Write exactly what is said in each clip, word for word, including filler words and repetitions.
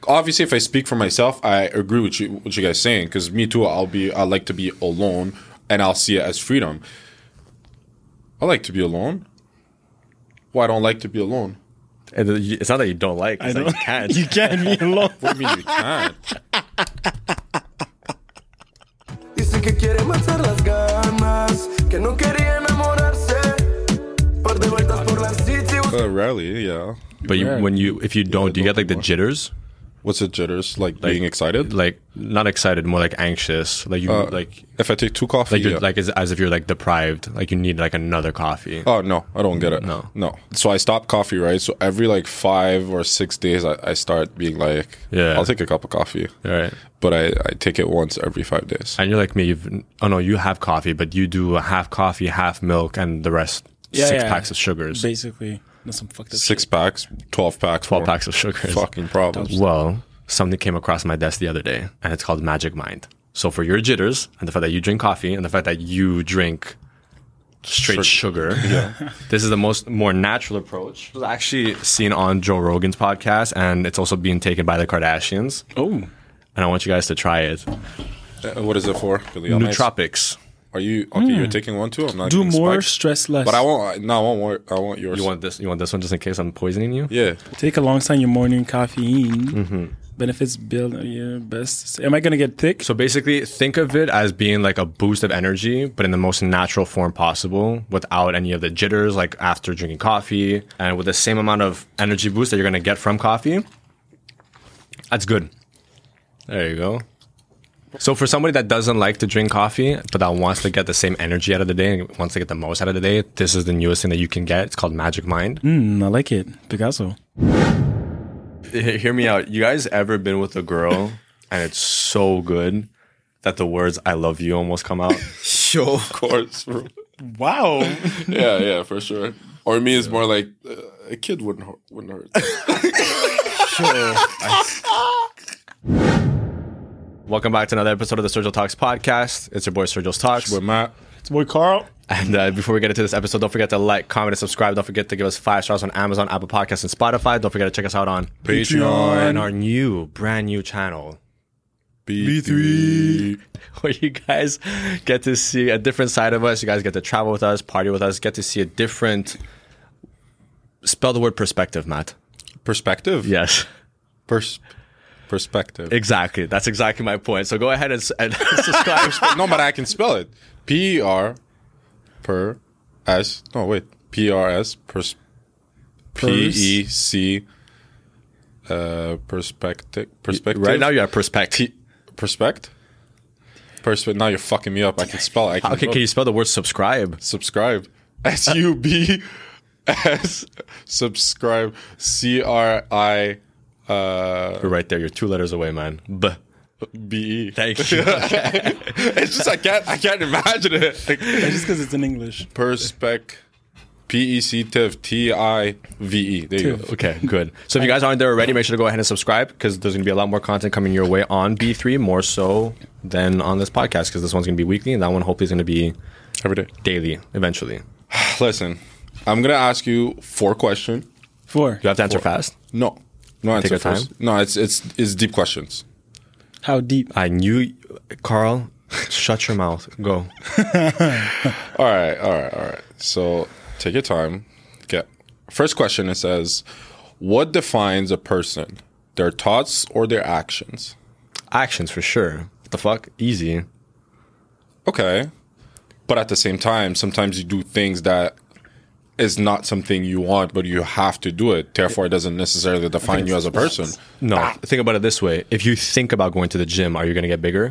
obviously, if I speak for myself, I agree with you what you guys saying, because me too. I'll be. I like to be alone, and I'll see it as freedom. I like to be alone. Well, I don't like to be alone. And it's not that you don't like. It's I like don't, you can't. You can't be alone. What do you mean you can't? Dice que quiere matar las ganas, que no quería enamorarse. Par de vueltas por la city. Uh, rarely, yeah. But you, when you, if you don't, do you get like the jitters? What's the jitters? Like, Like- being excited? Like not excited, more like anxious. Like you, Uh, like If I take two coffee, like you're yeah. like as, as if you're like deprived. Like you need like another coffee. Oh, no, I don't get it. No. No. So I stopped coffee, right? So every like five or six days, I, I start being like, Yeah. I'll take a cup of coffee. All right. But I, I take it once every five days. And you're like me. You've, oh no, you have coffee, but you do a half coffee, half milk, and the rest Yeah, six yeah. packs of sugars. Basically, that's some fucked up Six shit. packs, twelve packs. Twelve more. packs of sugars. Fucking problems. Well, something came across my desk the other day, and it's called Magic Mind. So for your jitters, and the fact that you drink coffee, and the fact that you drink straight sugar, this is the most more natural approach. It was actually seen on Joe Rogan's podcast, and it's also being taken by the Kardashians. Oh, And I want you guys to try it. Uh, what is it for? Really, I'm nice. Nootropics. Are you okay? You're taking one too. I'm not. do getting more, spiked. stress less. But I want. No, I want more. I want yours. You want this? You want this one just in case I'm poisoning you? Yeah. Take alongside your morning caffeine. Mm-hmm. Benefits build your best. Am I gonna get thick? So basically, think of it as being like a boost of energy, but in the most natural form possible, without any of the jitters, like after drinking coffee, and with the same amount of energy boost that you're going to get from coffee. That's good. There you go. So for somebody that doesn't like to drink coffee, but that wants to get the same energy out of the day and wants to get the most out of the day, this is the newest thing that you can get. It's called Magic Mind. Mm, I like it, Picasso. H- Hear me out. You guys ever been with a girl and it's so good that the words "I love you" almost come out? Sure, of course. bro. Wow. yeah, yeah, for sure. Or me is more like uh, a kid wouldn't hurt, wouldn't hurt. Welcome back to another episode of the Sergio Talks podcast. It's your boy Sergio's Talks. With Matt. It's boy Carl. And uh, before we get into this episode, don't forget to like, comment, and subscribe. Don't forget to give us five stars on Amazon, Apple Podcasts, and Spotify. Don't forget to check us out on Patreon. and our new, brand new channel, B three. where you guys get to see a different side of us. You guys get to travel with us, party with us, get to see a different. Spell the word perspective, Matt. Perspective? Yes, Pers- perspective. exactly. That's exactly my point. So go ahead and, s- and subscribe. no, but I can spell it. P R per S. No, wait. P R S. Pers- P E C. Uh, perspective. Perspective. Right now, you have perspective. T- perspect. Perspe- Now you're fucking me up. I can spell. I can Okay, spell. can you spell the word subscribe? subscribe? S U B S. Subscribe. C R I. Uh, You're right there. You're two letters away, man. B. B E. Thank you. Okay. It's just I can't. I can't imagine it. Like, It's just because it's in English. Perspec. P E C T I V. T I V E. There you go. Okay, good. So if you guys aren't there already, make sure to go ahead and subscribe because there's going to be a lot more content coming your way on B three, more so than on this podcast because this one's going to be weekly and that one hopefully is going to be Every day. daily eventually. Listen, I'm gonna ask you four questions. Four. You have to answer fast. No, no answer your time? first. No, it's it's it's deep questions. How deep? I knew, Carl, shut your mouth. Go. All right, all right, all right. So take your time. Get first question. It says, "What defines a person? Their thoughts or their actions?" Actions for sure. What the fuck? Easy. Okay, but at the same time, sometimes you do things that is not something you want, but you have to do it. Therefore, it doesn't necessarily define you as a person. No, think about it this way. If you think about going to the gym, are you going to get bigger?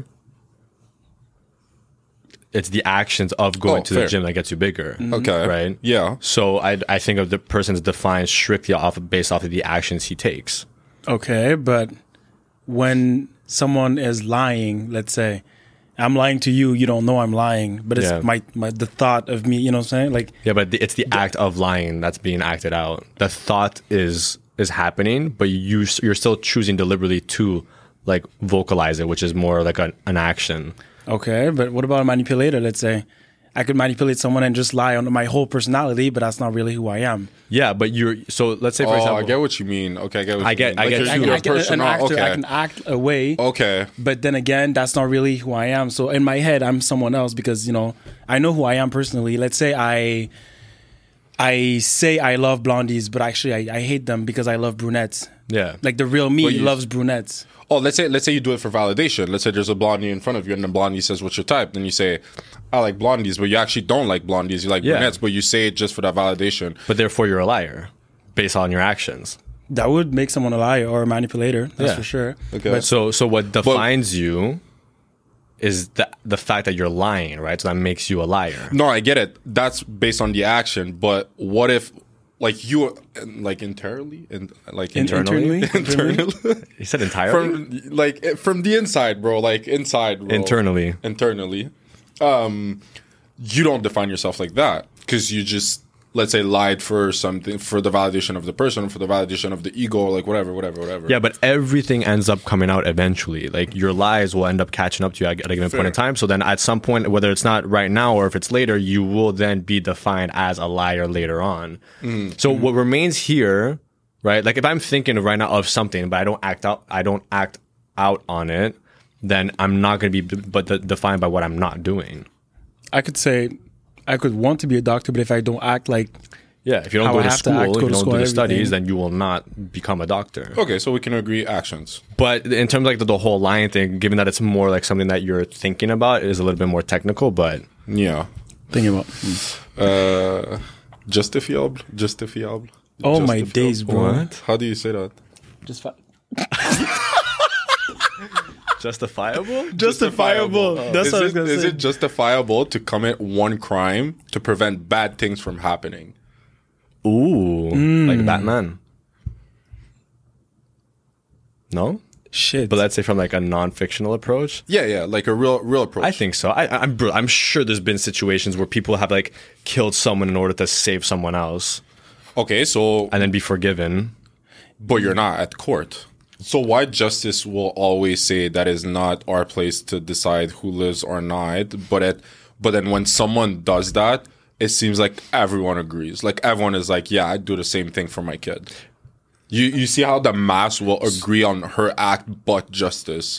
It's the actions of going Oh, to fair. the gym that gets you bigger. Okay, Right? Yeah. So I, I think of the person's defined strictly off based off of the actions he takes. Okay, but when someone is lying, let's say, I'm lying to you, you don't know I'm lying, but it's Yeah. my, my the thought of me, you know what I'm saying? Like, Yeah, but the, it's the act of lying that's being acted out. The thought is is happening, but you s- you're still choosing deliberately to like vocalize it, which is more like an, an action. okay, but what about a manipulator? Let's say I could manipulate someone and just lie on my whole personality, but that's not really who I am. Yeah, but you're so let's say for Oh, example, I get what you mean. Okay, I get what I you get- mean. I get you're- you. I can, you're I can, an personal- actor, okay. I can act away. Okay. But then again, that's not really who I am. So in my head, I'm someone else because, you know, I know who I am personally. Let's say I I say I love blondies, but actually I, I hate them because I love brunettes. yeah, Like the real me But you- loves brunettes. Oh, let's say let's say you do it for validation. Let's say there's a blondie in front of you, and the blondie says, "What's your type?" Then you say, "I like blondies," but you actually don't like blondies. You like Yeah. brunettes, but you say it just for that validation. but therefore you're a liar based on your actions. That would make someone a liar or a manipulator. That's Yeah. for sure. Okay. But So so what defines you is the the fact that you're lying, right? So that makes you a liar. No, I get it. That's based on the action. But what if, like you, like internally, and like In- Internally? internally, internally, He said entirely. from like eh, from the inside, bro. Like inside, bro. Internally. internally. Um, you don't define yourself like that because you just, let's say, lied for something, for the validation of the person, for the validation of the ego, or like whatever, whatever, whatever. Yeah, but everything ends up coming out eventually. Like your lies will end up catching up to you at at a given point in time. So then at some point, whether it's not right now or if it's later, you will then be defined as a liar later on. So what remains here, right? Like if I'm thinking right now of something, but I don't act out, I don't act out on it, then I'm not going to be but de- defined by what I'm not doing. I could say I could want to be a doctor, but if I don't act like Yeah, if you don't How go I to have to school, act, if go you to don't school, do the everything. studies, then you will not become a doctor. Okay, so we can agree actions. But in terms of like the, the whole lying thing, given that it's more like something that you're thinking about, it is a little bit more technical. But Yeah. thinking about. Uh, justifiable. Justifiable. Oh my Justifiable. days, bro. What? How do you say that? Just fa- justifiable? justifiable. That's is what I was it, gonna is say. it justifiable to commit one crime to prevent bad things from happening? Ooh, like Batman. No, Shit. but let's say from like a non-fictional approach. Yeah, yeah, like a real, real approach. I think so. I, I'm bro, I'm sure there's been situations where people have like killed someone in order to save someone else Okay, so and then be forgiven. but you're not at court. So why justice will always say that is not our place to decide who lives or not, but it, but then when someone does that, it seems like everyone agrees. Like everyone is like, yeah, I'd do the same thing for my kid. You you see how the mass will agree on her act but justice.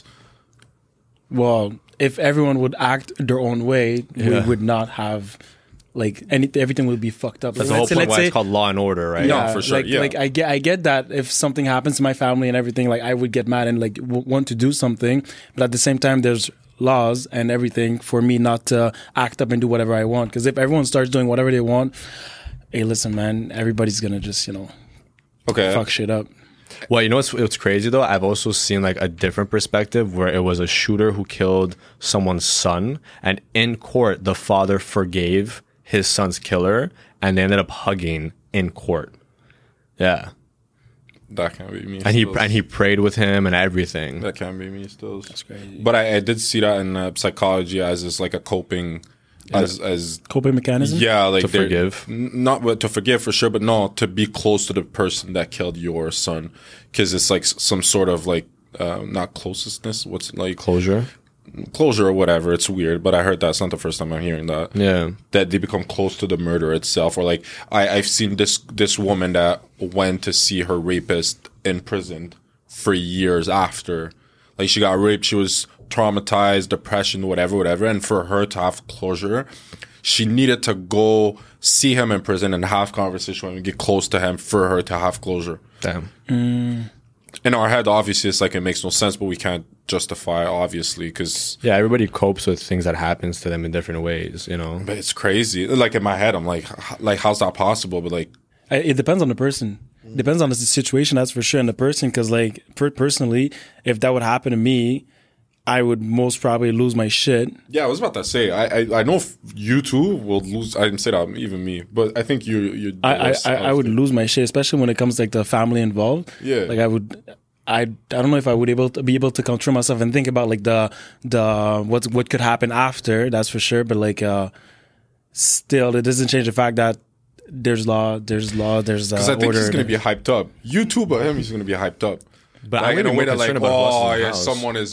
Well, if everyone would act their own way, Yeah. we would not have like any everything would be fucked up. That's the whole Let's say- point let's why say- it's called Law and Order, right? Yeah. for sure, Like, yeah. like I get, I get that if something happens to my family and everything, like I would get mad and like w- want to do something, but at the same time, there's laws and everything for me not to act up and do whatever I want. Because if everyone starts doing whatever they want, hey, listen, man, everybody's gonna just you know Okay. fuck shit up. Well, you know what's, what's crazy though? I've also seen like a different perspective where it was a shooter who killed someone's son, and in court, the father forgave his son's killer, and they ended up hugging in court. Yeah, That can't be me. and he still. and he prayed with him and everything. That can't be me still. That's crazy. But I, I did see that in uh, psychology as is like a coping, as as Coping mechanism. yeah, like To they're- forgive. n- not but to forgive for sure, but no, to be close to the person that killed your son, because it's like s- some sort of like uh, not closeness. What's it like Closure. closure or whatever. It's weird, but I heard that's not the first time I'm hearing that. Yeah. That they become close to the murder itself, or like I, I've seen this this woman that went to see her rapist in prison for years after, like she got raped, she was traumatized, depression, whatever, whatever, and for her to have closure, she needed to go see him in prison and have conversation with him, get close to him for her to have closure. Damn. In our head, obviously, it's like it makes no sense, but we can't justify, obviously, because. Yeah, everybody copes with things that happens to them in different ways, you know. But it's crazy. Like in my head, I'm like, h- like how's that possible? But like, I- It depends on the person. Depends on the situation, that's for sure, and the person. Because, like, per- personally, if that would happen to me, I would most probably lose my shit. yeah, I was about to say, I I, I know f- you too will lose. I didn't say that, even me, but I think you you. I, I, I, I would lose my shit, especially when it comes like the family involved. Yeah. like I would. I, I don't know if I would able to be able to control myself and think about like the the what what could happen after. That's for sure. But like, uh, still, it doesn't change the fact that there's law, there's law, there's uh, Because I think order. he's gonna be hyped up. You too, but him, he's gonna be hyped up. But like, I'm in a really way more that like, concerned about who else is oh in the yeah, house. someone is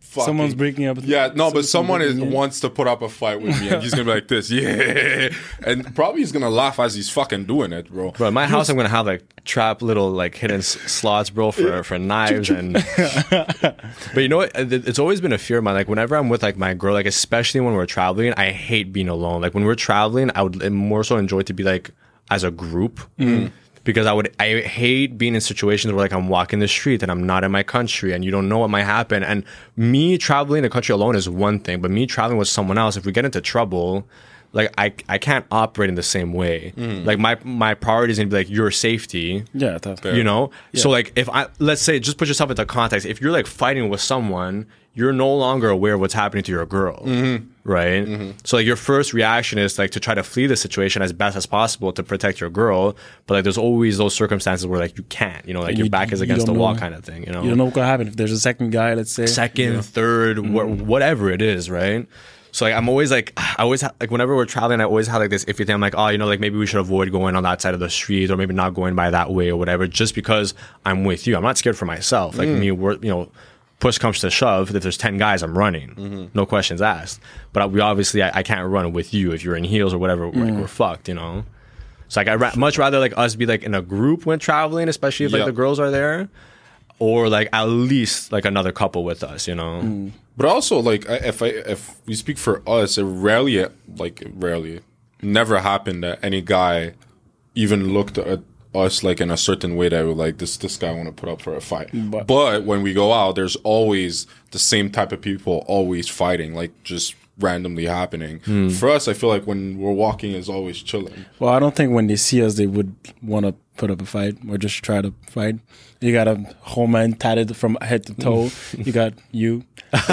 fucking, Someone's breaking up. Yeah, no, but someone is, breaking it. wants to put up a fight with me, and he's gonna be like this, yeah, and probably he's gonna laugh as he's fucking doing it, bro. Bro, in my house, I'm gonna have like trap little like hidden s- slots, bro, for for knives and. But you know what? It- It's always been a fear of mine. Like whenever I'm with like my girl, like especially when we're traveling, I hate being alone. Like when we're traveling, I would more so enjoy to be like as a group. Mm. Because I would, I hate being in situations where like I'm walking the street and I'm not in my country and you don't know what might happen. And me traveling the country alone is one thing, but me traveling with someone else, if we get into trouble, like I, I can't operate in the same way. Mm. Like my, my priority is gonna be like your safety. Yeah, that's You know? Yeah. So like if I, let's say, just put yourself into context. If you're like fighting with someone, you're no longer aware of what's happening to your girl. Mm-hmm. Right? So like your first reaction is like to try to flee the situation as best as possible to protect your girl. But like there's always those circumstances where like you can't, you know, like And your you- back is you against the don't wall know. kind of thing, you know? You don't know what could happen if there's a second guy. Let's say Second, third, wha- whatever it is, right? So like I'm always like I always ha- like whenever we're traveling, I always have like this iffy thing. I'm like, oh, you know, like maybe we should avoid going on that side of the street, or maybe not going by that way, or whatever. Just because I'm with you, I'm not scared for myself. Like me, we're you know, push comes to shove. If there's ten guys, I'm running, no questions asked. But we obviously I, I can't run with you if you're in heels or whatever. Like we're fucked, you know. So like I ra- much rather like us be like in a group when traveling, especially if like Yep. the girls are there, or like at least like another couple with us, you know. But also, like, I- if I if we speak for us, it rarely, like, rarely, never happened that any guy even looked at us like in a certain way that we're like, this this guy want to put up for a fight. But, But- when we go out, there's always the same type of people always fighting, like just randomly happening. For us, I feel like when we're walking, is always chilling. Well, I don't think when they see us, they would want to put up a fight or just try to fight. You got a whole man tatted from head to toe. You got you.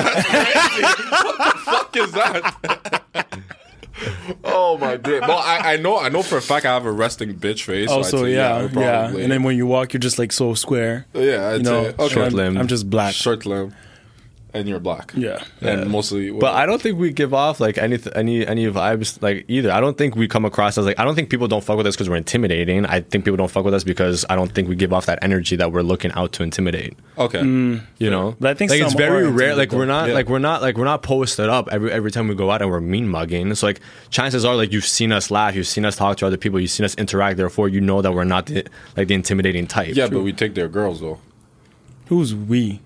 Fuck is that? Oh my god! Well, I, I know I know for a fact I have a resting bitch face. so I'd Also, say, yeah, I yeah. probably- And then when you walk, you're just like so square. yeah, I'd You know, say, okay. Short I'm, limb. I'm just black. short limb, and you're black. Yeah. and mostly. But I don't think we give off like any any any vibes like either. I don't think we come across as like I don't think people don't fuck with us because we're intimidating. I think people don't fuck with us because I don't think we give off that energy that we're looking out to intimidate. Okay. You know, But I think like it's some very are rare. Like intimidating. we're not Yeah. like we're not like we're not posted up every every time we go out and we're mean mugging. So like chances are like you've seen us laugh, you've seen us talk to other people, you've seen us interact. Therefore, you know that we're not the, like the intimidating type. Yeah, but we take their girls though. Who's we?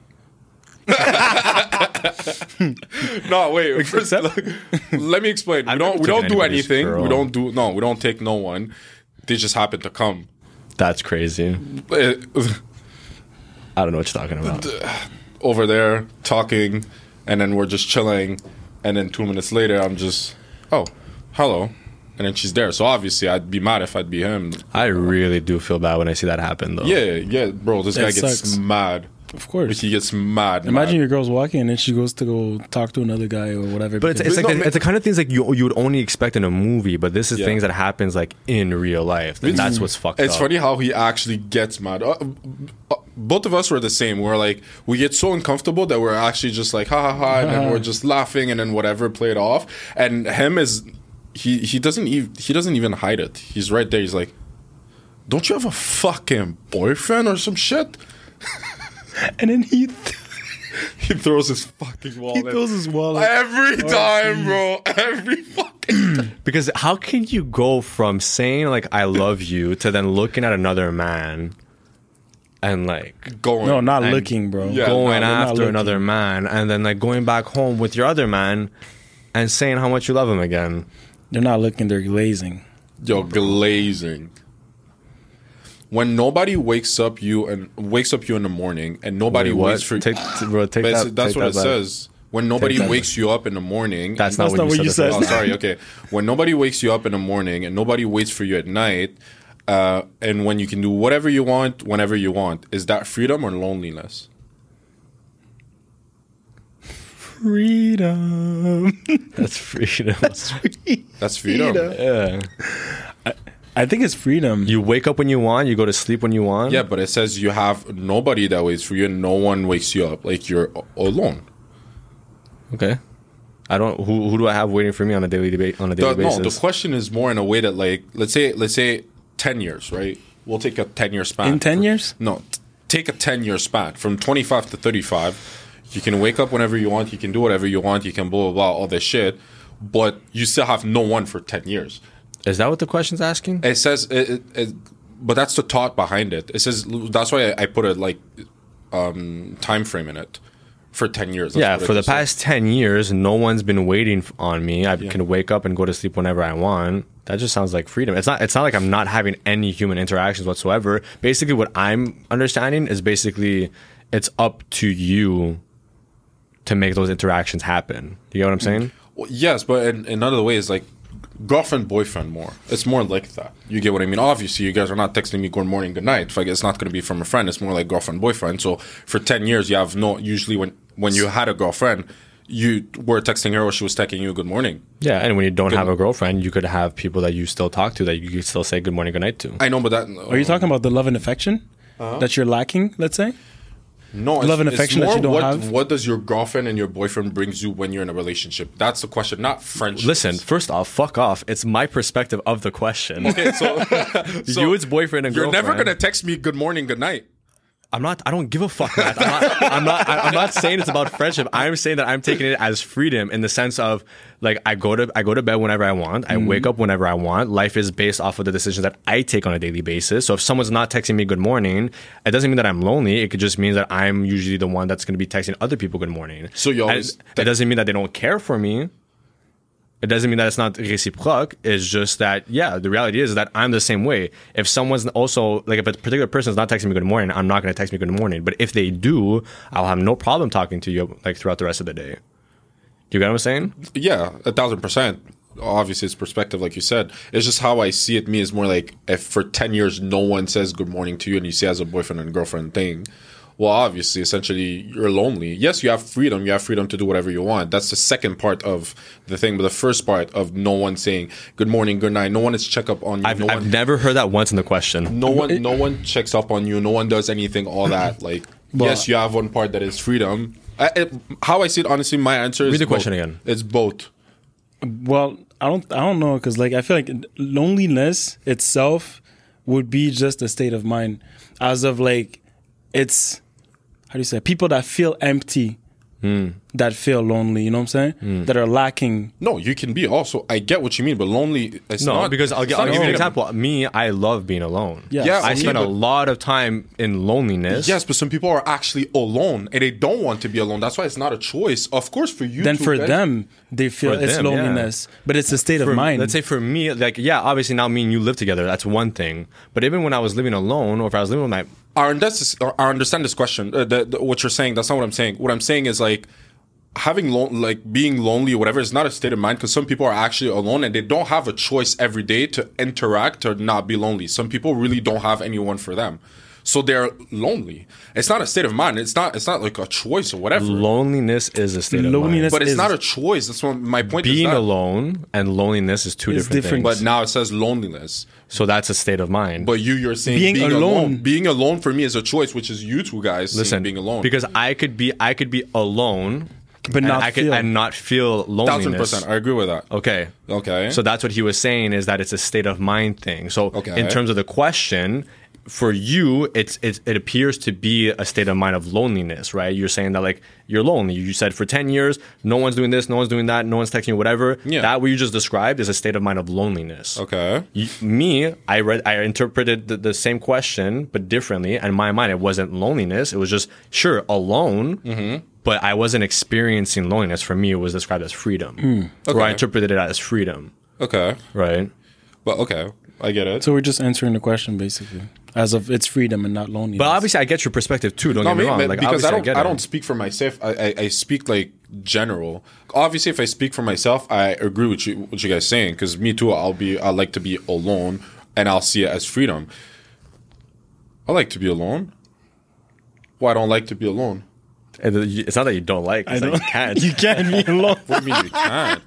No, wait. First, Except- like, let me explain. We I've don't. never We don't taken do anybody's anything. girl. We don't do. No, we don't take no one. They just happen to come. That's crazy. Eh, I don't know what you're talking about. over there talking, and then we're just chilling, and then two minutes later, I'm just, oh, hello, and then she's there. So obviously, I'd be mad if I'd be him. I really do feel bad when I see that happen, though. Yeah, yeah, bro. This That guy gets sucks. mad. Of course. He gets mad. Imagine mad. your girl's walking and then she goes to go talk to another guy or whatever. But it's, because- it's But like no, the, man- it's the kind of things like you you would only expect in a movie, but this is Yeah. things that happens like in real life. And that's what's fucked It's up. funny how he actually gets mad. Uh, uh, both of us were the same. We're like, we get so uncomfortable that we're actually just like, ha ha ha, and then we're just laughing, and then whatever, play it off. And him is, he he doesn't even he doesn't even hide it. He's right there. He's like, don't you have a fucking boyfriend or some shit? and then he th- He throws his fucking wallet. he throws his wallet. Every time, bro. Every fucking time. Because how can you go from saying like I love you to then looking at another man and like Going. No, not And- looking, bro. Yeah. going no, they're not after looking. another man and then like going back home with your other man and saying how much you love him again? They're not looking, they're glazing. Yo, glazing. When nobody wakes up you and wakes up you in the morning, and nobody Wait, what? waits for Take, bro, take But that, that's take what it that back. says. When nobody that wakes you up in the morning, That's and- not, That's what, you said. you the said. first Oh, time. sorry. Okay. When nobody wakes you up in the morning and nobody waits for you at night, uh, and when you can do whatever you want, whenever you want, is that freedom or loneliness? Freedom. That's freedom. That's freedom. Yeah. I think it's freedom. You wake up when you want. You go to sleep when you want. Yeah, but it says you have nobody that waits for you, and no one wakes you up. Like you're a- alone. Okay. I don't. Who who do I have waiting for me on a daily debate on a daily The, no, basis? the question is more in a way that, like, let's say, let's say, ten years, right? We'll take a ten year span. In ten years? No, t- take a ten year span from twenty five to thirty five. You can wake up whenever you want. You can do whatever you want. You can blah blah blah all this shit, but you still have no one for ten years. Is that what the question's asking? It says, it, it, it, but that's the thought behind it. It says that's why I, I put a like um, time frame in it for ten years. That's Yeah, what it for the just said. past ten years, no one's been waiting f- on me. I Yeah. can wake up and go to sleep whenever I want. That just sounds like freedom. It's not. It's not like I'm not having any human interactions whatsoever. Basically, what I'm understanding is basically it's up to you to make those interactions happen. You get what I'm saying? Well, yes, but in, in another way, it's like girlfriend, boyfriend more. It's more like that. You get what I mean? Obviously, you guys are not texting me good morning, good night. Like, it's not going to be from a friend. It's more like girlfriend, boyfriend. So for ten years, you have no, usually when, when you had a girlfriend, you were texting her or she was texting you good morning. Yeah, and when you don't Good- have a girlfriend, you could have people that you still talk to that you could still say good morning, good night to. I know, but that... Are you talking about the love and affection that you're lacking, let's say? No, love and affection that more you don't what, have? What does your girlfriend and your boyfriend brings you when you're in a relationship? That's the question, not friendship. Listen, first off, fuck off. It's my perspective of the question. Okay, so, so you, it's boyfriend and you're girlfriend. never gonna text me good morning, good night. I'm not. I don't give a fuck. Matt. I'm not. I'm not. I'm not saying it's about friendship. I'm saying that I'm taking it as freedom in the sense of like I go to I go to bed whenever I want. I wake up whenever I want. Life is based off of the decisions that I take on a daily basis. So if someone's not texting me good morning, it doesn't mean that I'm lonely. It could just mean that I'm usually the one that's going to be texting other people good morning. So you always And it doesn't mean that they don't care for me. It doesn't mean that it's not reciproque. It's just that, yeah, the reality is that I'm the same way. If someone's also, like if a particular person is not texting me good morning, I'm not going to text me good morning. But if they do, I'll have no problem talking to you like throughout the rest of the day. You get what I'm saying? Yeah, a thousand percent. Obviously, it's perspective, like you said. It's just how I see it. Me is more like if for ten years no one says good morning to you, and you see it as a boyfriend and girlfriend thing. Well, obviously, essentially, you're lonely. Yes, you have freedom. You have freedom to do whatever you want. That's the second part of the thing. But the first part of no one saying good morning, good night. No one is check up on you. I've, no I've one, never heard that once in the question. no one, no one checks up on you. No one does anything. All that. Like, yes, you have one part that is freedom. I, it, how I see it, honestly, my answer is Read the both. question again. It's both. Well, I don't I don't know because like I feel like loneliness itself would be just a state of mind. As of like it's how do you say people that feel empty, that feel lonely, you know what I'm saying? That are lacking. No, you can be also. I get what you mean, but lonely. It's No, not, because I'll, it's gi- not I'll give you an freedom. example. Me, I love being alone. Yes. Yeah, I okay, spend a but- lot of time in loneliness. Yes, but some people are actually alone and they don't want to be alone. That's why it's not a choice. Of course, for you, Then two for guys- them, they feel For it's them, yeah. loneliness, but it's a state For- of mind. Let's say for me, like, yeah, obviously now me and you live together. That's one thing. But even when I was living alone, or if I was living with my, I understand, I understand this question. Uh, the, the, what you're saying, that's not what I'm saying. What I'm saying is like having lon- like being lonely or whatever is not a state of mind because some people are actually alone and they don't have a choice every day to interact or not be lonely. Some people really don't have anyone for them. So they're lonely. It's not a state of mind. It's not. It's not like a choice or whatever. loneliness is a state of Loneliness mind. but it's is- not a choice. That's what my point is. Being that. alone and loneliness is two It's different, different. things. But now it says loneliness. So that's a state of mind. But you, you're saying being, Being alone. alone. Being alone for me is a choice, which is you two guys saying Listen, being alone. because I could be, I could be alone, but and not I could feel. and not feel loneliness. thousand percent, I agree with that. Okay. Okay. So that's what he was saying is that it's a state of mind thing. So Okay. in terms of the question, for you, it's, it's it appears to be a state of mind of loneliness, right? You're saying that like you're lonely. You said for ten years, no one's doing this, no one's doing that, no one's texting you, whatever. Yeah. That what you just described is a state of mind of loneliness. Okay. You, me, I read, I interpreted the, the same question but differently. And in my mind, it wasn't loneliness. It was just sure alone, Mm-hmm. but I wasn't experiencing loneliness. For me, it was described as freedom, or I Okay. interpreted it as freedom, Okay. right? But okay, I get it. So we're just answering the question basically, as of it's freedom and not loneliness. But obviously, I get your perspective too. Don't No, get me maybe- wrong. maybe Like, because obviously, I don't, get I, it. don't speak for myself. I, I, I speak like general. Obviously, if I speak for myself, I agree with you, what you guys saying. Because me too, I'll be, I like to be alone, and I'll see it as freedom. I like to be alone. Well, I don't like to be alone. And the- It's not that you don't like. It's I that don't- you can't. you can't be alone. What do you mean you can't?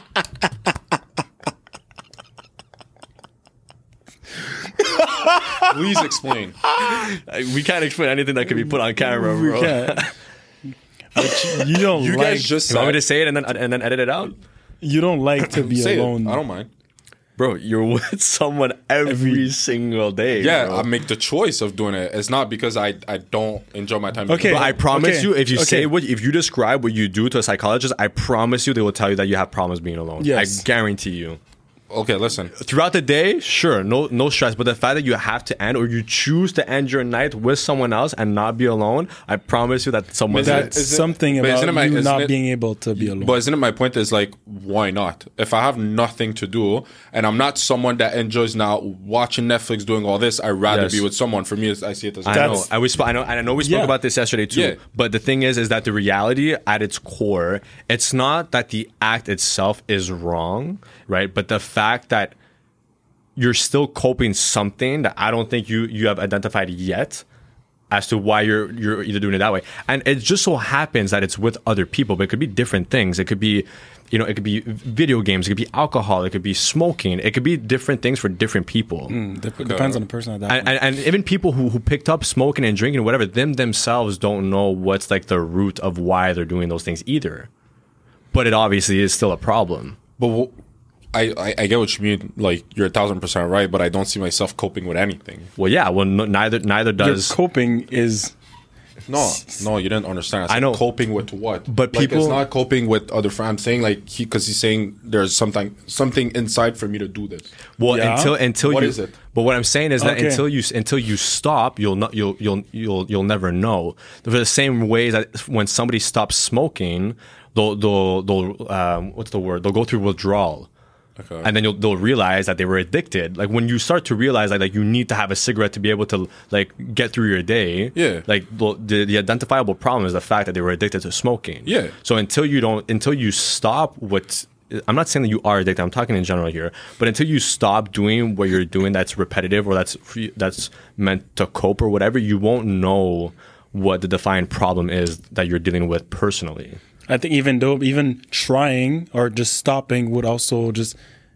Please explain. we can't explain anything that can be put on camera, bro. We can't. But you don't You like guys just You want me said, to say it and then and then edit it out? you don't like to be say alone. it. I don't mind. Bro, Bro, you're with someone every single day. Yeah, bro. I make the choice of doing it. It's not because I, I don't enjoy my time. Okay. But I promise Okay. you, if you Okay. say what, if you describe what you do to a psychologist, I promise you they will tell you that you have problems being alone. Yes. I guarantee you. Okay, listen. Throughout the day, sure, no no stress. But the fact that you have to end or you choose to end your night with someone else and not be alone, I promise you that someone Is it- That's is it- something but about isn't it my- you isn't not it- being able to be alone. But isn't it my point is like, why not? If I have nothing to do and I'm not someone that enjoys now watching Netflix, doing all this, I'd rather Yes. be with someone. For me, it's, I see it as I know. That's- I, we sp- I know. And I know we spoke Yeah. about this yesterday too. Yeah. But the thing is, is that the reality at its core, it's not that the act itself is wrong, right? But the fact that you're still coping something that I don't think you you have identified yet as to why you're you're either doing it that way. And it just so happens that it's with other people, but it could be different things. It could be, you know, it could be video games, it could be alcohol, it could be smoking, it could be different things for different people. Dep- Depends on the person at that And, point. and, and even people who, who picked up smoking and drinking or whatever, them themselves don't know what's like the root of why they're doing those things either. But it obviously is still a problem. But w- I, I, I get what you mean. Like, you're a thousand percent right, but I don't see myself coping with anything. Well, yeah, well, no, neither neither Your does. coping is No, no, you didn't understand. I, I know. Coping with what? But like, people- it's not coping with other friends. I'm saying like he, because he's saying there's something, something inside for me to do this. Well, Yeah? until until What you. is it? But what I'm saying is that Okay. until you until you stop, you'll not you'll you'll you'll you'll never know. For the same way that when somebody stops smoking, they'll they'll they'll um, what's the word? They'll go through withdrawal. Okay. And then you'll, they'll realize that they were addicted. Like when you start to realize like, like you need to have a cigarette to be able to like get through your day. Yeah. Like the, the the identifiable problem is the fact that they were addicted to smoking. Yeah. So until you don't, until you stop what, I'm not saying that you are addicted. I'm talking in general here. But until you stop doing what you're doing that's repetitive or that's that's meant to cope or whatever, you won't know what the defined problem is that you're dealing with personally. I think even though even trying or just stopping would also just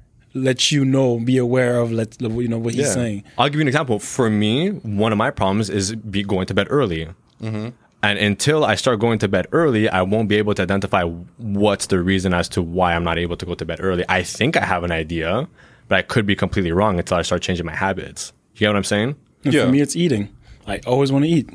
let you know, be aware of let you know what he's saying. I'll give you an example. For me, one of my problems is be going to bed early. Mm-hmm. And until I start going to bed early, I won't be able to identify what's the reason as to why I'm not able to go to bed early. I think I have an idea, but I could be completely wrong until I start changing my habits. You get what I'm saying? And Yeah. For me, it's eating. I always want to eat.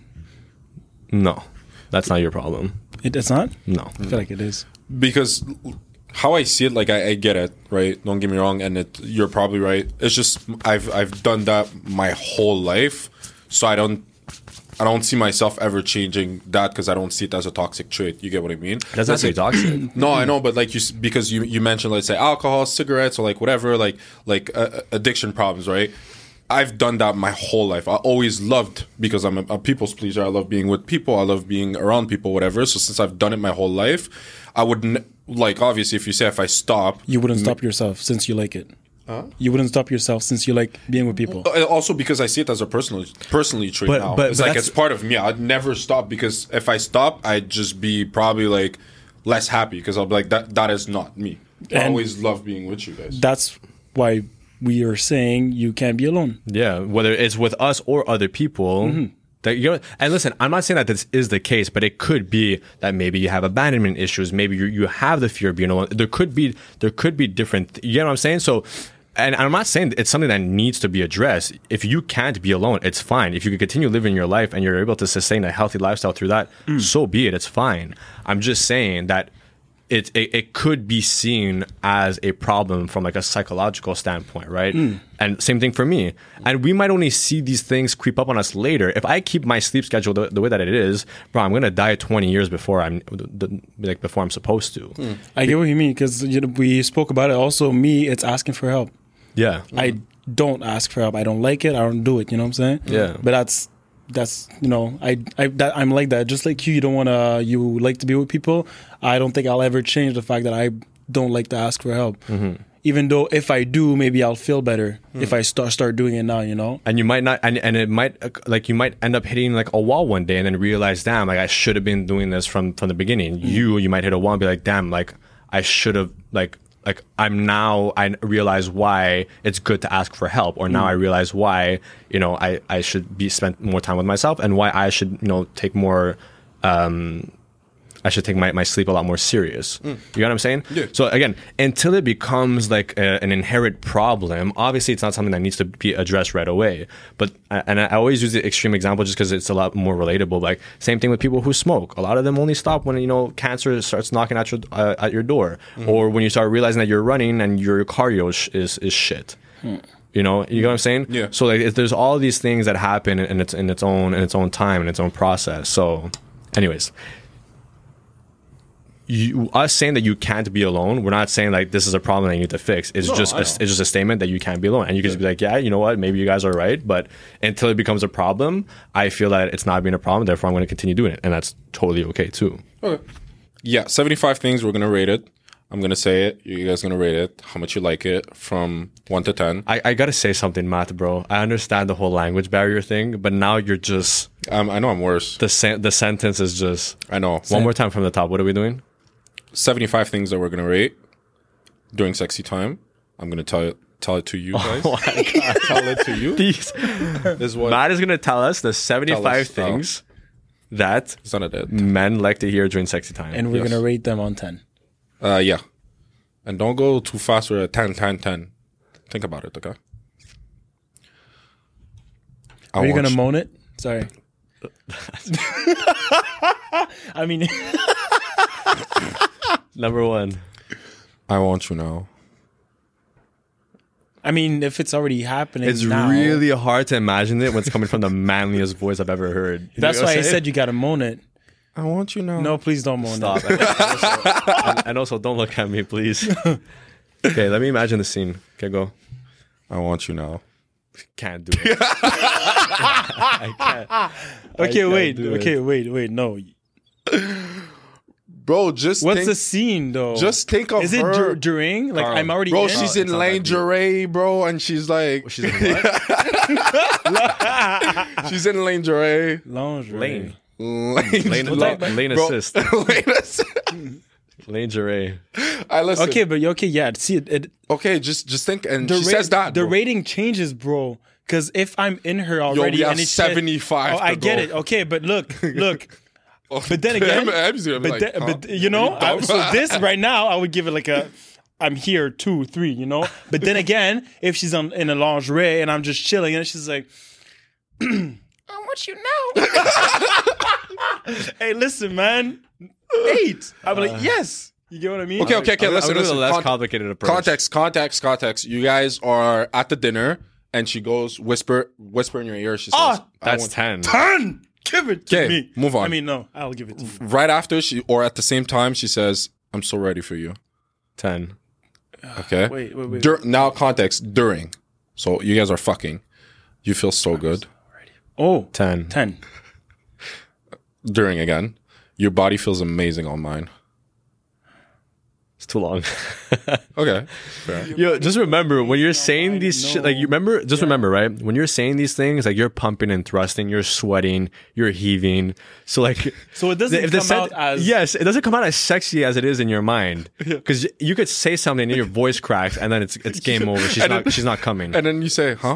No, that's not your problem. It, it's not? No. I feel like it is. Because how I see it, like I, I get it, right? Don't get me wrong, and it, you're probably right. It's just I've I've done that my whole life, so I don't I don't see myself ever changing that because I don't see it as a toxic trait. You get what I mean? That's not very toxic. No, I know, but like you, s- because you you mentioned, let's say alcohol, cigarettes, or like whatever, like like uh, addiction problems, right? I've done that my whole life. I always loved, because I'm a, a people's pleaser. I love being with people. I love being around people, whatever. So since I've done it my whole life, I would n- like obviously if you say if I stop, You wouldn't stop yourself since you like it. You wouldn't stop yourself since you like being with people. Uh, also because I see it as a personal, personally trait But- now. but- it's but like that's- it's part of me. I'd never stop, because if I stop, I'd just be probably like less happy, because I'll be like that. That is not me. I And- always love being with you guys. That's why we are saying you can't be alone. Yeah, whether it's with us or other people. Mm-hmm. That you know, and listen, I'm not saying that this is the case, but it could be that maybe you have abandonment issues. Maybe you you have the fear of being alone. There could be there could be different. You know what I'm saying? So, and I'm not saying it's something that needs to be addressed. If you can't be alone, it's fine. If you can continue living your life and you're able to sustain a healthy lifestyle through that, Mm. so be it. It's fine. I'm just saying that. It, it it could be seen as a problem from like a psychological standpoint, right? And same thing for me. And we might only see these things creep up on us later. If I keep my sleep schedule the, the way that it is, bro, I'm gonna die twenty years before I'm the, like before I'm supposed to. I get what you mean because you know, we spoke about it. Also, me, it's asking for help. Yeah, I don't ask for help. I don't like it. I don't do it. You know what I'm saying? Yeah. But that's that's you know I I that, I'm like that. Just like you, you don't want to. You like to be with people. I don't think I'll ever change the fact that I don't like to ask for help. Mm-hmm. Even though if I do, maybe I'll feel better if I start start doing it now. You know. and you might not, and, and it might uh, like you might end up hitting like a wall one day, and then realize, damn, like I should have been doing this from from the beginning. You you might hit a wall and be like, damn, like I should have like. Like I'm now, I realize why it's good to ask for help, or now I realize why you know I, I should be spent more time with myself, and why I should you know take more um, I should take my, my sleep a lot more serious. You know what I'm saying? Yeah. So again, until it becomes like a, an inherent problem, obviously it's not something that needs to be addressed right away. But and I always use the extreme example just because it's a lot more relatable. Like same thing with people who smoke. A lot of them only stop when you know cancer starts knocking at your uh, at your door, mm-hmm. or when you start realizing that you're running and your cardio sh- is is shit. Hmm. You know, you know what I'm saying? Yeah. So like, if there's all these things that happen in its in its own in its own time and its own process. So, anyways. You, us saying that you can't be alone, we're not saying like this is a problem that you need to fix. It's No, just I a, know. it's just a statement that you can't be alone, and you can just be like, yeah, you know what, maybe you guys are right, but until it becomes a problem, I feel that it's not being a problem. Therefore, I'm going to continue doing it, and that's totally okay too. Okay. Yeah, seventy-five things. We're gonna rate it. I'm gonna say it. You guys gonna rate it. How much you like it from one to ten? I, I gotta say something, Matt, bro. I understand the whole language barrier thing, but now you're just Um, I know I'm worse. the sen- the sentence is just I know. one more time from the top. What are we doing? seventy-five things that we're gonna rate during sexy time. I'm gonna tell it tell it to you guys. Oh my God. Tell it to you. These- This is what Matt is gonna tell us the seventy-five Tell us, oh. things that it's not a dead. men like to hear during sexy time. And we're Yes. gonna rate them on ten. Uh, yeah. And don't go too fast with a ten, ten, ten. Think about it, okay? I Are you want gonna moan it? Sorry. I mean, Number one. I want you now. I mean, if it's already happening, It's now, really hard to imagine it when it's coming from the manliest voice I've ever heard. You That's know what why I'm I saying? said you gotta moan it. I want you now. No, please don't moan Stop. it. and, also, and, and also, don't look at me, please. Okay, let me imagine the scene. Okay, go. I want you now. Can't do it. I can't. Okay, can't wait. do it. Okay, wait, wait. No. Bro, just What's think, the scene though? just think of Is it her. dur- during? Like Carl. I'm already Bro, in? she's Oh, in it's not that deep. lingerie, bro, and she's like, She's in what? she's in lingerie. lingerie. Lane. Lane, Lane, What lane, type of- lane bro, assist. lane assist. Lingerie. I listen. Okay, but okay, yeah. See, it, it Okay, just just think, and the she ra- says that. the bro. rating changes, bro. Because if I'm in her already, we have and it's seventy-five Oh, to I get go. it. Okay, but look, look. Oh, But then again, damn, Abby's gonna be but, like, the- huh? but you know, Are you I- dumb? so this right now, I would give it like a. I'm here, two, three, you know. But then again, if she's on in a lingerie and I'm just chilling, and she's like, "I want you now." Hey, listen, man. Eight. I'm like, yes. You get what I mean? Okay, okay, okay. I'm listen, gonna do listen. the less Con- complicated approach. Context, context, context. You guys are at the dinner, and she goes whisper, whisper in your ear. She says, Ah, I That's want- ten. Turn. Give it to Okay, me. move on. I mean, no, I'll give it to you. Right after she, or at the same time, she says, "I'm so ready for you." Ten. Okay. Wait, wait, wait. Dur- now context during. So you guys are fucking. You feel so good Oh, Ten. ten. during again. Your body feels amazing on mine. It's too long. Okay. Fair. Yo, just remember when you're saying these shit, like you remember, just remember, right? When you're saying these things, like you're pumping and thrusting, you're sweating, you're heaving. So like, So it doesn't if the come sen- out as yes, it doesn't come out as sexy as it is in your mind. Because you could say something and your voice cracks, and then it's it's game over. She's And not then- she's not coming. And then you say, "Huh?"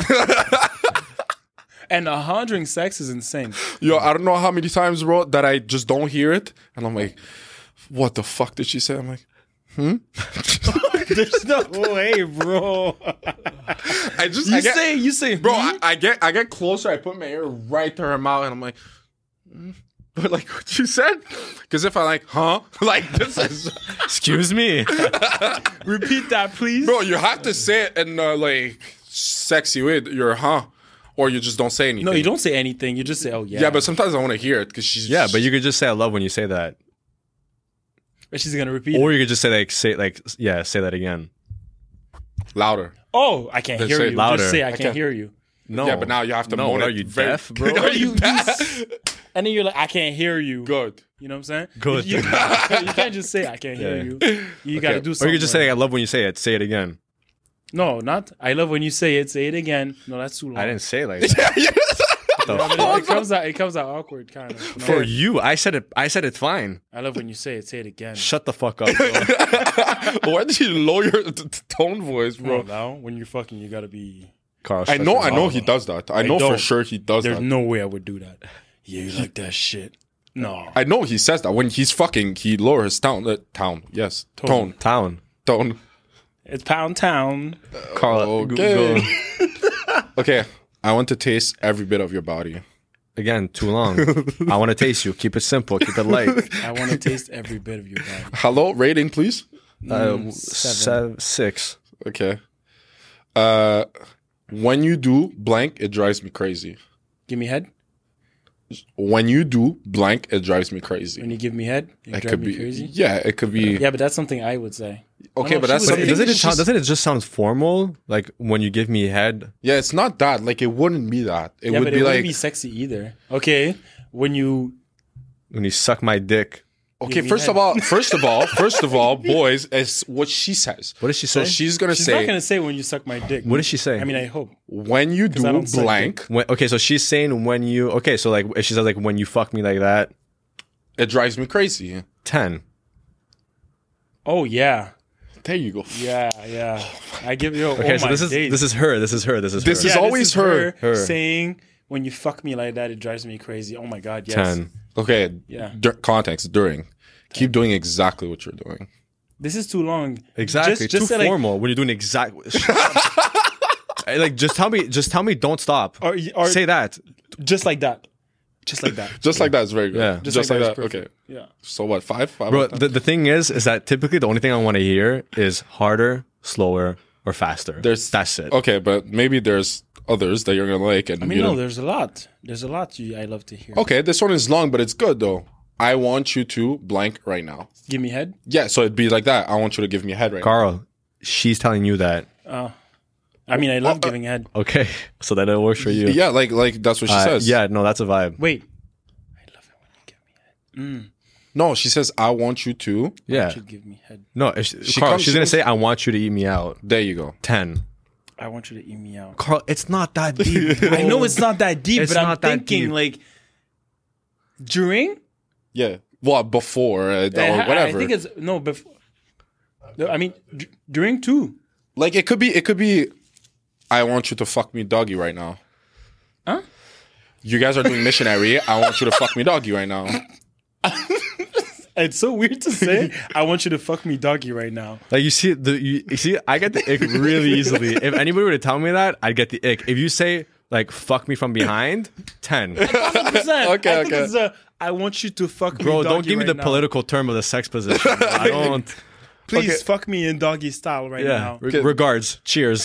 And a hundred during sex is insane. Yo, I don't know how many times, bro, that I just don't hear it, and I'm like, "What the fuck did she say?" I'm like, There's no way, bro. I just You I get, say, you say, bro, hmm? I, I get I get closer. I put my ear right to her mouth, and I'm like, "Hmm?" But like what you said, because if I like, huh, like this is, Excuse me. Repeat that, please. bro, you have to say it in uh, like sexy way. You're huh, or you just don't say anything. No, you don't say anything. You just say, oh, yeah. Yeah, but sometimes I want to hear it because she's Yeah, but you could just say I love when you say that, But she's going to repeat or it. you could just say like say like yeah, say that again. louder. Oh, I can't Then hear say you. it louder. Just say, I, I can't can't- hear you. No, Yeah, but now you have to No, moan are it you very- deaf, bro? Are you You- deaf? And then you're like, I can't hear you. Good. You know what I'm saying? Good. You, you can't just say, I can't hear Yeah. you. You got to do Or something. you could just say like, I love when you say it. Say it again. No, not, I love when you say it. Say it again. No, that's too long. I didn't say it like that. The I mean, fuck? it comes out. It comes out awkward, kind of. No. For you, I said it. I said it fine. I love when you say it. Say it again. Shut the fuck up, bro. Why did you lower your t- t- tone voice, Bro, bro? now when you're fucking, you gotta be. Carl, I shut know, your I know mouth. he does that. I know for don't. sure he does There's that. no way I would do that. Yeah, you like that shit. No. I know he says that when he's fucking. He lower his town. Uh, town. Yes. Tone. Town. Tone. It's Pound Town. Carl. Okay. Go. Okay. I want to taste every bit of your body. Again, too long. I want to taste you. Keep it simple. Keep it light. I want to taste every bit of your body. Hello, rating, please. Uh, seven. seven, six. Okay. Uh, when you do blank, it drives me crazy. Give me head. When you do blank, it drives me crazy. When you give me head, you It drive could me be. crazy. Yeah, it could be. Yeah, but that's something I would say. Okay, no, but she that's would something. say- Doesn't it, she's- sound, doesn't it just sound formal? Like when you give me head. Yeah, it's not that. Like it wouldn't be that. It Yeah, would but be it like. wouldn't be sexy either. Okay, when you When you suck my dick. Okay, Give me first head. of all, first of all, first of all, boys, is what she says. What does she So say? she's gonna she's say not gonna say when you suck my dick. What does she say? I mean, I hope. when you I do don't suck blank, When, okay, so she's saying when you. Okay, so like if she says like when you fuck me like that. it drives me crazy. ten. Oh yeah, There you go. yeah, yeah. I give you. Okay, oh so my this is days. this is her. This is her. This is This her. is Yeah, always her. Her. saying when you fuck me like that, it drives me crazy. Oh my god, yes. ten. Okay. Yeah. Dur- context during. Keep doing exactly what you're doing. This is too long. Exactly. Just, just Too say, like, formal when you're doing exact. Like just tell me. Just tell me. Don't stop. Or, or Say that. just like that. Just like that. Just like that is very good. Yeah. Just, like, is that. perfect. Okay. Yeah. So what? Five? Five Bro, out of ten? the, the thing is, is that typically the only thing I want to hear is harder, slower, or faster. There's That's it. Okay, but maybe there's others that you're gonna like, and I mean, you no, don't. there's a lot. There's a lot you, I love to hear. Okay, this one is long, but it's good though. I want you to blank right now. Give me head. Yeah, so it'd be like that. I want you to give me a head right Carl, she's telling you that. Oh. I mean, I love uh, giving head. Okay, so that it works for you. now. Yeah, like like that's what she Uh, says. yeah, no, that's a vibe. Wait. I love it when you give me head. No, she says I want you to. Yeah. You should give me head. No, if she, She Carl, comes- she's she gonna comes- say, "I want you to eat me out." There you go. Ten. I want you to eat me out. Carl, it's not that deep. I know it's not that deep, It's but I'm not that thinking deep. like during Yeah. Well, before uh, or I, whatever. I think it's no before. I mean, d- during too. like it could be. It could be. I want you to fuck me doggy right now. Huh? You guys are doing missionary. I want you to fuck me doggy right now. It's so weird to say. I want you to fuck me doggy right now. Like you see the you, you see, I get the ick really easily. If anybody were to tell me that, I'd get the ick. If you say like "fuck me from behind," ten. one hundred percent. Okay, I think okay. it's a, I want you to fuck me Bro, doggy don't give me right the now. political term of the sex position. I don't. Please Okay. fuck me in doggy style right Yeah. now. Re- regards. Cheers.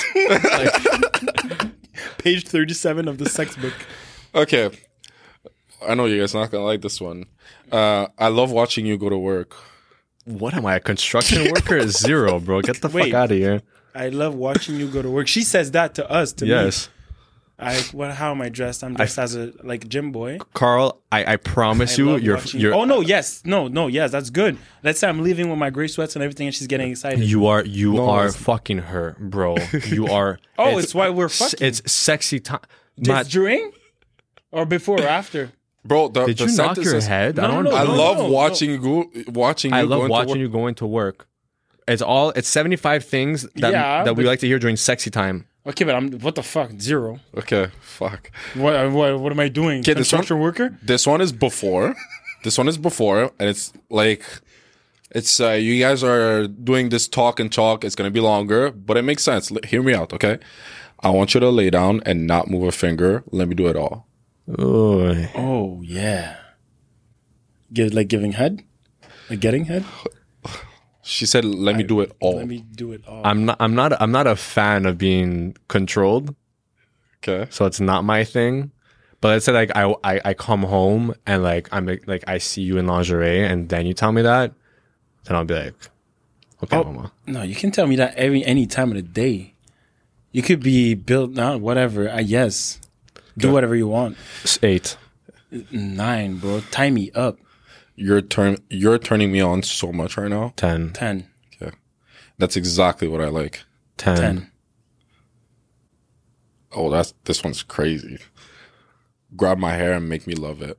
Page thirty-seven of the sex book. Okay. I know you guys are not gonna like this one. Uh, I love watching you go to work. What am I, a construction worker? Zero, bro. Get the Wait. fuck out of here. I love watching you go to work. She says that to us, to Yes. me. I what? How am I dressed? I'm dressed as a like gym boy. Carl, I, I promise I you, love you're watching- you're Oh no, yes, no, no, yes, that's good. Let's say I'm leaving with my gray sweats and everything, and she's getting excited. you are you No, are it's- fucking her, bro. You are. Oh, it's why we're fucking. It's sexy time. It's during or before or after. Bro, the, Did the you knock your sentences- head? I No, don't no, know. I no, love no, watching you go, watching you I love going watching to you work. going to work. It's all. It's seventy-five things that Yeah, that we but- like to hear during sexy time. Okay, but I'm what the fuck zero. Okay, fuck. What what what am I doing? Okay, this one- Construction worker? This one is before. This one is before, and it's like, it's uh, you guys are doing this talk and talk. It's gonna be longer, but it makes sense. L- hear me out, okay? I want you to lay down and not move a finger. Let me do it all. Oy. Oh yeah. Give like giving head, like getting head. She said, "Let me do it all." Let me do it all. I'm not. I'm not. I'm not a fan of being controlled. Okay. So it's not my thing. But let's say like I, I I come home and like I'm like I see you in lingerie and then you tell me that, then I'll be like, okay, Oh. mama. No, you can tell me that every any time of the day. You could be built now, whatever. I yes, do whatever you want. It's eight. Nine, bro. Tie me up. You're turn. You're turning me on so much right now. Ten. Ten. Okay. That's exactly what I like. Ten. Ten. Oh, that's this one's crazy. Grab my hair and make me love it.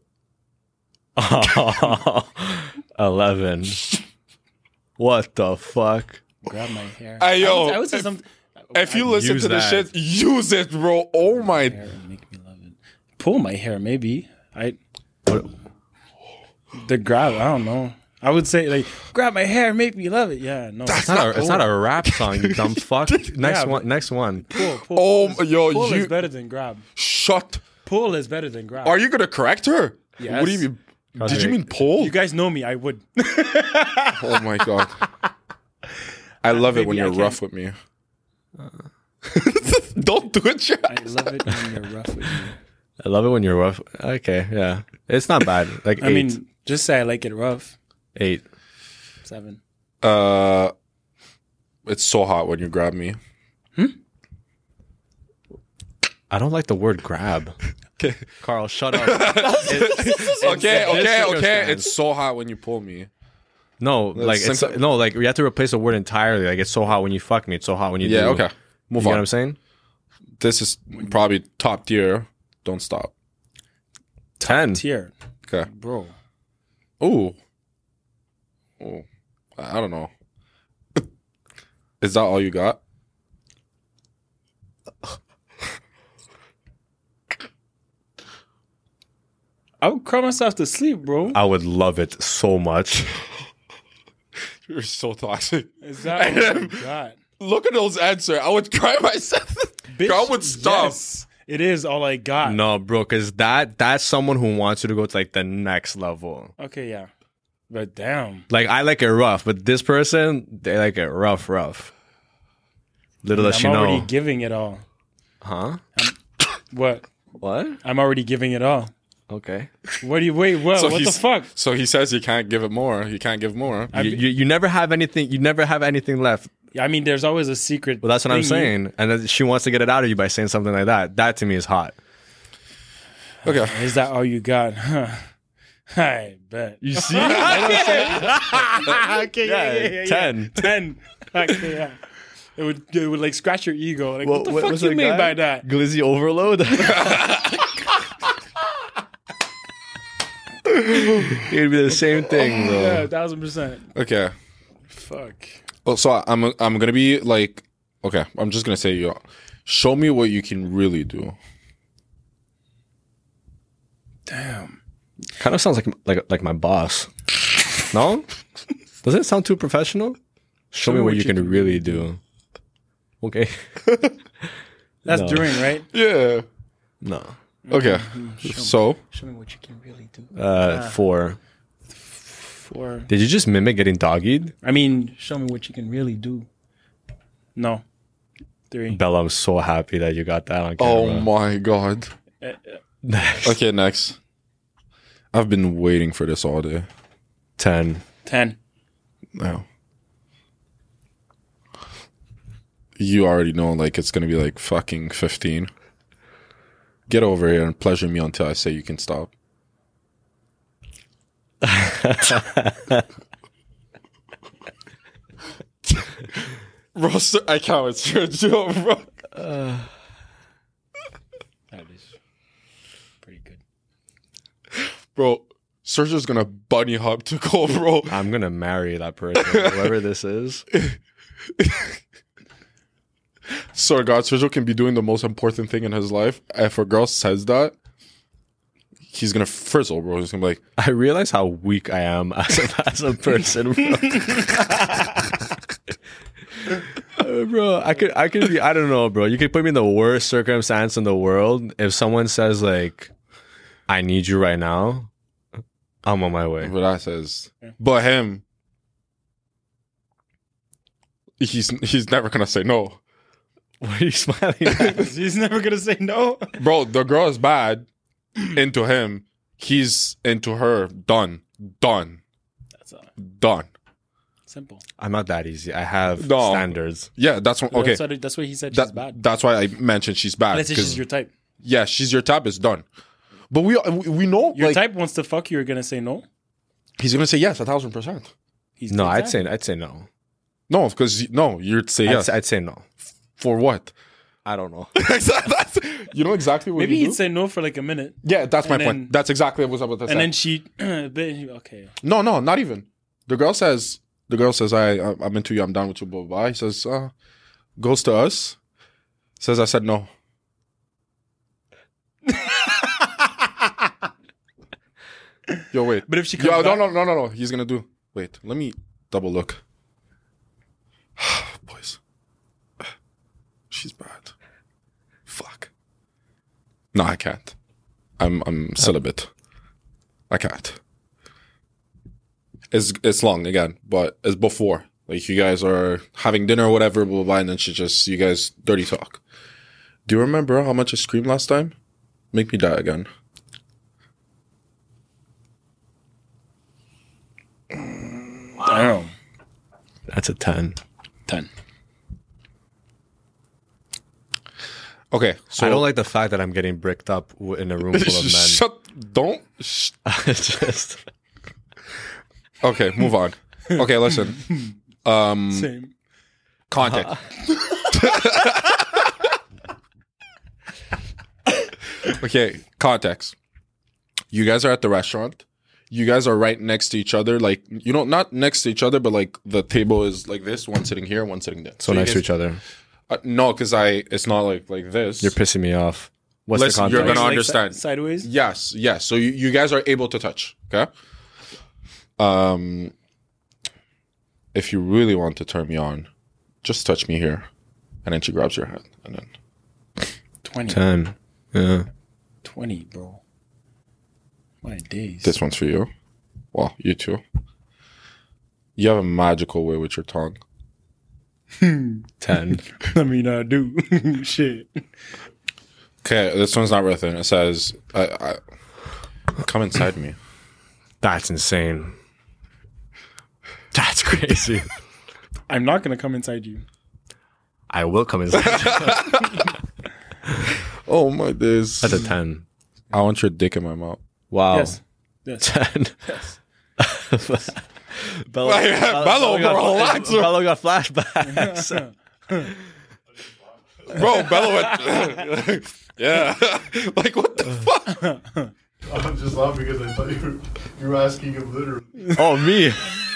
Eleven. What the fuck? Grab my hair. Hey, yo, I would, I would say if- something. If you listen use to this that. shit, use it, bro. Oh my. Hair and make me love it. Pull my hair, maybe. I. The grab, I don't know. I would say like grab my hair, make me love it. Yeah, no. It's not, a, it's not a rap song, you dumb fuck. Next Yeah, one. but- Next one. Pull, pull, Oh, pull is- yo, pull you- is better than grab. Shut. Pull is better than grab. Are you gonna correct her? Yes. What do you mean? Did you Okay. mean pull? You guys know me. I would. Oh my god. I love it when Maybe I you're can- rough with me. Don't do it, Chad. I love it when you're rough with me. I love it when you're rough. Okay, yeah. It's not bad. Like I eight. mean, just say I like it rough. eight. Seven. Uh, it's so hot when you grab me. I don't like the word grab. Okay. Carl, shut up. Okay, okay, okay. circumstance. It's so hot when you pull me. No, like it's simple. no, like we have to replace the word entirely. Like it's so hot when you fuck me. It's so hot when you Yeah, do. okay. You Move know on. what I'm saying? This is probably top tier. Don't stop. Ten. Tier, Okay. bro. Ooh. Oh. I don't know. Is that all you got? I would cry myself to sleep, bro. I would love it so much. You're so toxic. Is that what you got? Look at those answers. I would cry myself. Bitch, I would stop. yes, it is all I got. No, bro, because that that's someone who wants you to go to like the next level. Okay, yeah. But damn. Like I like it rough, but this person they like it rough, rough. Little does I'm she already know, giving it all. huh? What? What? I'm already giving it all. Okay. What do you wait? What? So what the he's- fuck? So he says you can't give it more. You can't give more. You, you you never have anything. You never have anything left. Yeah, I mean, there's always a secret. Well, that's what I'm thingy. saying. And then she wants to get it out of you by saying something like that. That to me is hot. Okay. Is that all you got? Huh. I bet. You see? okay, Yeah, ten. ten. Okay, yeah. It would it would like scratch your ego. Like, Well, what the what fuck was you that mean guy? by that? Glizzy overload. It'd be the same thing, bro. Yeah, thousand percent. Okay. Fuck. Well, so I'm I'm gonna be like, okay. I'm just gonna say, yo, show me what you can really do. Damn. Kind of sounds like like like my boss. No? Doesn't it sound too professional? Show me what you can really do. Okay. That's No. during, right? Yeah. No. Okay. So Show me what you can really do. Uh, four. Four. Did you just mimic getting doggied? I mean, show me what you can really do. No. Three. Bella, I'm so happy that you got that on oh camera. my god. Next. Okay, next. I've been waiting for this all day. Ten. Ten. No. You already know, like, it's gonna be like fucking fifteen. Get over here and pleasure me until I say you can stop. Bro, sir, I can't with Sergio, bro. That is pretty good. Bro, Sergio's gonna bunny hop to go, bro. I'm gonna marry that person, whoever this is. Swear to God, Sergio can be doing the most important thing in his life. If a girl says that, he's gonna frizzle, bro. He's gonna be like, I realize how weak I am as a, as a person, bro. Uh, bro, I could, I could be, I don't know, bro. You could put me in the worst circumstance in the world. If someone says like, "I need you right now," I'm on my way. what that says. But him, he's he's never gonna say no. What are you smiling at? He's never gonna say no. Bro, the girl is bad into him. He's into her. Done. Done. That's uh, Done. simple. I'm not that easy. I have No. standards. Yeah, that's what, okay. That's what, that's what he said. That- She's bad. That's why I mentioned she's bad. Unless it's 'cause- just your type. yeah, she's your type. It's done. But we we know Your like type wants to fuck you. You're gonna say no. he's gonna say yes, a thousand percent. He's No, I'd exactly. say, I'd say no. No, because no, you'd say I'd, yes. say, I'd say no. For what? I don't know. That's- you know exactly what Maybe you he'd do? say no for like a minute, Yeah, that's my and point. then- That's exactly what I was about to say. and then she. bit- okay. no, no, not even. The girl says, the girl says, I, I I'm into you. I'm done with you. Blah blah. blah. He says, uh, goes to us. Says I said no. Yo, wait. But if she Yo, comes no, back- no, no, no, no. He's gonna do. Wait, let me double look. Boys, she's bad. Fuck. No, I can't. I'm I'm celibate. I can't. It's it's long again, but it's before. Like you guys are having dinner or whatever, blah blah, blah and then she just you guys dirty talk. Do you remember how much I screamed last time? Make me die again. Damn. That's a ten. ten. Okay, so I don't like the fact that I'm getting bricked up w- in a room full of men. Shut. Don't. Sh- It's just okay, move on. Okay, listen. Um, Same. context. Okay, context. You guys are at the restaurant. You guys are right next to each other, like you know, not next to each other, but like the table is like this. One sitting here, one sitting there. so you next to guys- each other. Uh, no, because I it's not like like this. You're pissing me off. What's Listen, the you're context? gonna Like understand. si- sideways. Yes, yes. So you, you guys are able to touch. Okay. Um, if you really want to turn me on, just touch me here, and then she grabs your hand, and then twenty. ten. Yeah. twenty, bro. My days. this one's for you. Well, you too. You have a magical way with your tongue. ten. I mean, I do. Shit. Okay, this one's not worth it. It says, I, I, "Come inside me." That's insane. That's crazy. I'm not gonna come inside you. I will come inside. Oh my days! That's a ten. I want your dick in my mouth. Wow. Yes. Yes. ten. Yes. Bello, Wait, Bello, got, bro, relax. Bello got flashbacks. Bro, Bella went. Yeah. Like, what the fuck? I'm just laughing because I thought you were, you were asking him literally. Oh, me.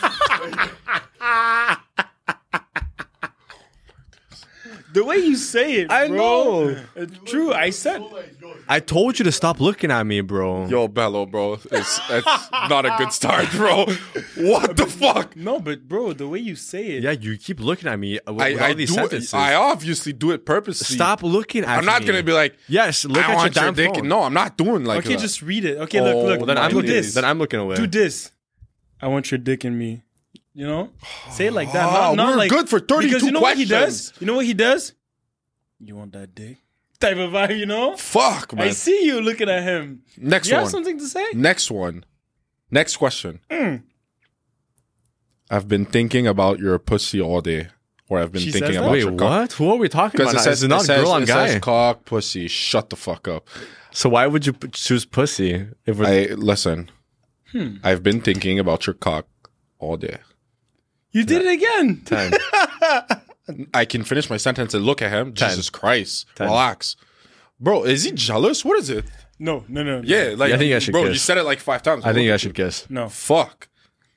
The way you say it, I bro. know. It's true. I said. I told you to stop looking at me, bro. Yo, Bello, bro. It's, it's not a good start, bro. What the fuck? No, but bro, the way you say it. Yeah, you keep looking at me with, I, with I all these do sentences. it. I obviously do it purposely. Stop looking at me. I'm not going to be like, Yes, look I at your want your damn dick. phone. No, I'm not doing like Okay, that. just read it. Okay, Oh, look, look. Well, then I'm do looking. this. Then I'm looking away. Do this. I want your dick in me. You know? Say it like that. Oh, Not, not we're like, good for thirty-two because you know what he questions. does? You know what he does? You want that dick? Type of vibe, you know? Fuck, man. I see you looking at him. Next You one. have something to say? Next one. Next question. Mm. I've been thinking about your pussy all day. Or I've been She thinking says that? about Wait, your cock. what? Who are we talking Because about? it now? says, It's not it says, girl on it guy. says cock, pussy. Shut the fuck up. So why would you p- choose pussy? If we're, I listen. Hmm. I've been thinking about your cock all day. You did it again. ten. I can finish my sentence and look at him. Ten. Jesus Christ. Ten. Relax. Bro, is he jealous? What is it? No, no, no. no. Yeah, like Yeah, I think I should bro, kiss. you said it like five times. I think I should kiss. No. Fuck.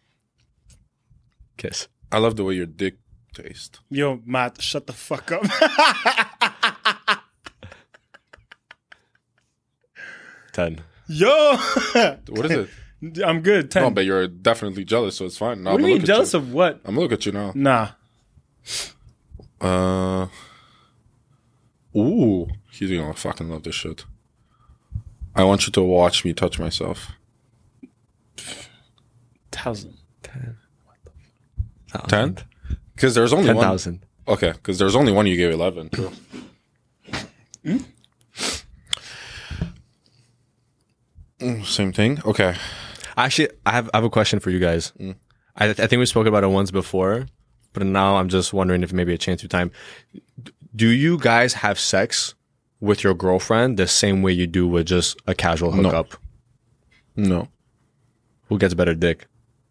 Kiss. I love the way your dick tastes. Yo, Matt, shut the fuck up. ten. Yo. What is it? I'm good. ten. No, but you're definitely jealous, so it's fine. Now what do I'm you gonna mean look jealous at you. of what? I'm gonna look at you now. Nah. Uh. Ooh, he's gonna fucking love this shit. I want you to watch me touch myself. Thousand. Ten? Because there's only Ten one. thousand. Okay, because there's only one you gave eleven. True. Mm, Same thing. Okay. Actually, I have I have a question for you guys. Mm. I, I think we spoke about it once before, but now I'm just wondering if maybe it changed through time. D- Do you guys have sex with your girlfriend the same way you do with just a casual No. hookup? No. Who gets better dick?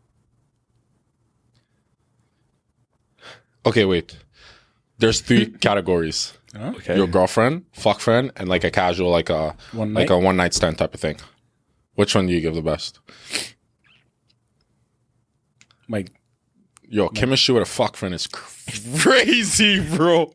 Okay, wait. There's three categories. Okay. Your girlfriend, fuck friend, and like a casual, like a One like night? a one night stand type of thing. Which one do you give the best? My Yo, chemistry with a fuck friend is crazy, bro.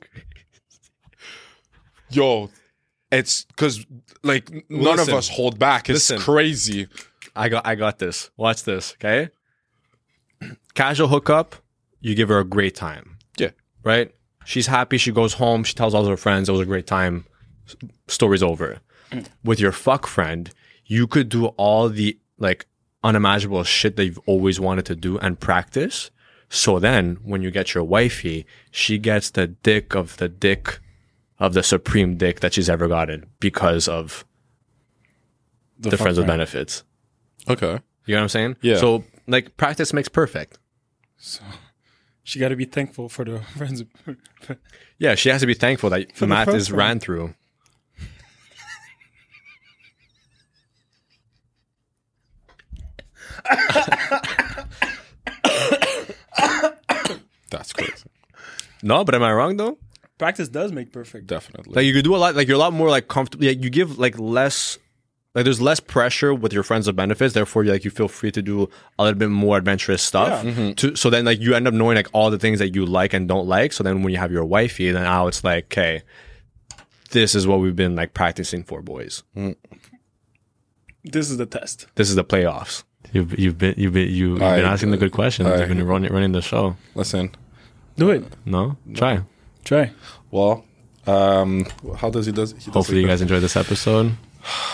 Yo, it's because like none Listen. of us hold back. It's Listen. crazy. I got I got this. Watch this, okay? Casual hookup, you give her a great time, Yeah. right? She's happy, she goes home, she tells all her friends it was a great time. S- Story's over. With your fuck friend, you could do all the like unimaginable shit that you've always wanted to do and practice. So then when you get your wifey, she gets the dick of the dick of the supreme dick that she's ever gotten because of the, fuck friends with friend. benefits. Okay. You know what I'm saying? Yeah. So like practice makes perfect. She got to be thankful for the friends. Yeah, she has to be thankful that the math first is one. ran through. That's crazy. No, but am I wrong though? Practice does make perfect. Definitely. Like you could do a lot. Like you're a lot more like comfortable. Like you give like less. Like there's less pressure with your friends with benefits. Therefore, you like you feel free to do a little bit more adventurous stuff. Yeah. To, so then like you end up knowing like all the things that you like and don't like. So then when you have your wifey, then now it's like, okay, this is what we've been like practicing for, boys. This is the test. This is the playoffs. You've you've been you've been you, you've I- been asking the good questions. I- You've been running running the show. Listen. Do it. No, try. Try. Well, um, how does he does? He does Hopefully, you like guys enjoyed this episode. that.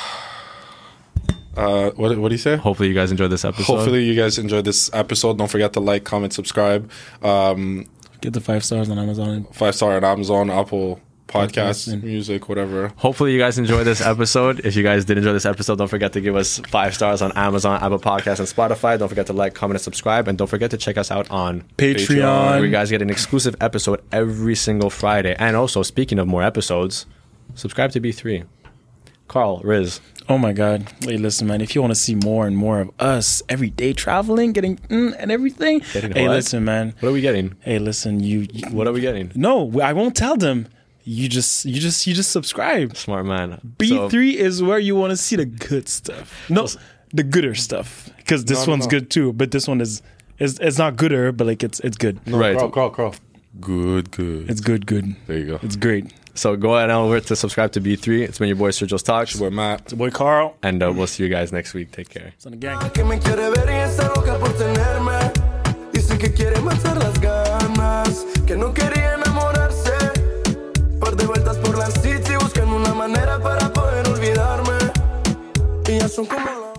Uh, what what do you say? Hopefully, you guys enjoyed this episode. Hopefully, you guys enjoyed this episode. Don't forget to like, comment, subscribe. Um, Get the five stars on Amazon. five star on Amazon, Apple Podcasts, Podcasting. music, whatever. Hopefully you guys enjoyed this episode. If you guys did enjoy this episode, don't forget to give us five stars on Amazon, Apple Podcasts, and Spotify. Don't forget to like, comment, and subscribe. And don't forget to check us out on Patreon. where you guys get an exclusive episode every single Friday. And also, speaking of more episodes, subscribe to B three. Carl, Riz. Oh my God. Wait, listen, man. If you want to see more and more of us every day traveling, getting mm, and everything. Getting hey, what? listen, man. What are we getting? Hey, listen, you, you. What are we getting? No, I won't tell them. You just, you just, you just subscribe. Smart man. B three is where you want to see the good stuff. No, the gooder stuff. Because this No, one's no. good too. But this one is, is, it's not gooder, but like it's, it's good. So, right. Carl, Carl, Carl. Good, good. It's good, good. there you go. It's great. So go ahead and over to subscribe to B three. It's been your boy Sergio's Talks. Boy, Matt. It's your boy Carl. And uh, we'll see you guys next week. Take care. It's on the gang. Que me quiere ver y está loca por tenerme. Dice que quiere matar las ganas, que no quería enamorarse. Par de vueltas por la city buscando una manera para poder olvidarme. Y ya son como las